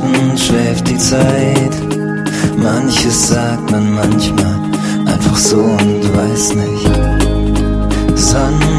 Schatten schläft die Zeit. Manches sagt man manchmal einfach so und weiß nicht. Sonne